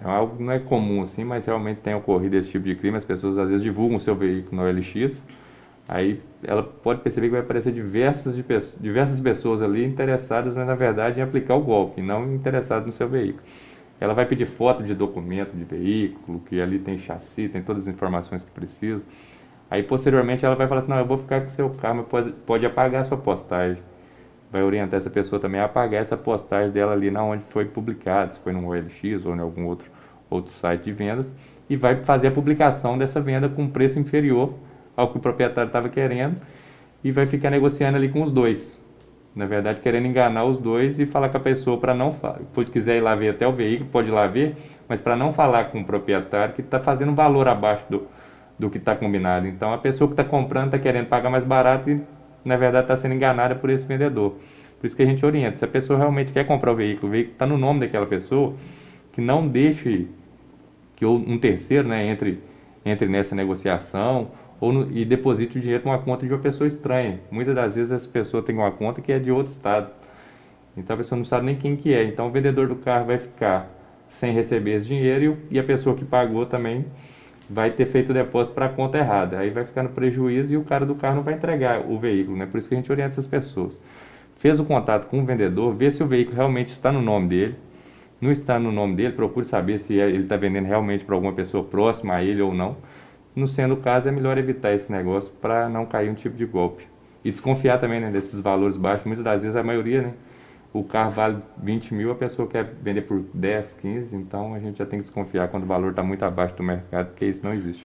É algo que não é comum assim, mas realmente tem ocorrido esse tipo de crime. As pessoas às vezes divulgam o seu veículo no OLX, aí ela pode perceber que vai aparecer diversas pessoas ali interessadas, mas na verdade em aplicar o golpe, não interessadas no seu veículo. Ela vai pedir foto de documento de veículo, que ali tem chassi, tem todas as informações que precisa. Aí posteriormente ela vai falar assim, não, eu vou ficar com o seu carro, mas pode apagar a sua postagem. Vai orientar essa pessoa também a apagar essa postagem dela ali na onde foi publicado, se foi no OLX ou em algum outro site de vendas, e vai fazer a publicação dessa venda com um preço inferior ao que o proprietário estava querendo e vai ficar negociando ali com os dois. Na verdade, querendo enganar os dois e falar com a pessoa para não falar. Se quiser ir lá ver até o veículo, pode ir lá ver, mas para não falar com o proprietário que está fazendo um valor abaixo do que está combinado. Então a pessoa que está comprando está querendo pagar mais barato e na verdade está sendo enganada por esse vendedor. Por isso que a gente orienta, se a pessoa realmente quer comprar o veículo está no nome daquela pessoa, que não deixe que um terceiro, né, entre nessa negociação e deposite o dinheiro numa conta de uma pessoa estranha. Muitas das vezes essa pessoa tem uma conta que é de outro estado, então a pessoa não sabe nem quem que é. Então o vendedor do carro vai ficar sem receber esse dinheiro e a pessoa que pagou também vai ter feito o depósito para a conta errada. Aí vai ficar no prejuízo e o cara do carro não vai entregar o veículo, né? Por isso que a gente orienta essas pessoas. Fez o contato com o vendedor, vê se o veículo realmente está no nome dele. Não está no nome dele, procure saber se ele está vendendo realmente para alguma pessoa próxima a ele ou não. Não sendo o caso, é melhor evitar esse negócio para não cair um tipo de golpe. E desconfiar também, né, desses valores baixos. Muitas das vezes a maioria, né, o carro vale 20 mil, a pessoa quer vender por 10, 15, então a gente já tem que desconfiar quando o valor está muito abaixo do mercado, porque isso não existe.